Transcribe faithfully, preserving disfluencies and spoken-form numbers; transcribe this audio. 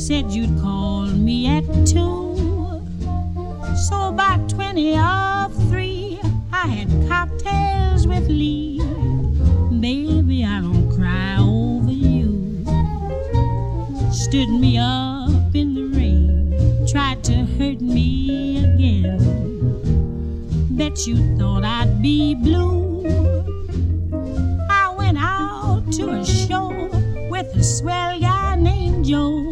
said you'd call me at two. So by twenty of three, I had cocktails with Lee. Baby, I don't cry over you. Stood me up in the rain, tried to hurt me again. Bet you thought I'd be blue. I went out to a show with a swell guy named Joe.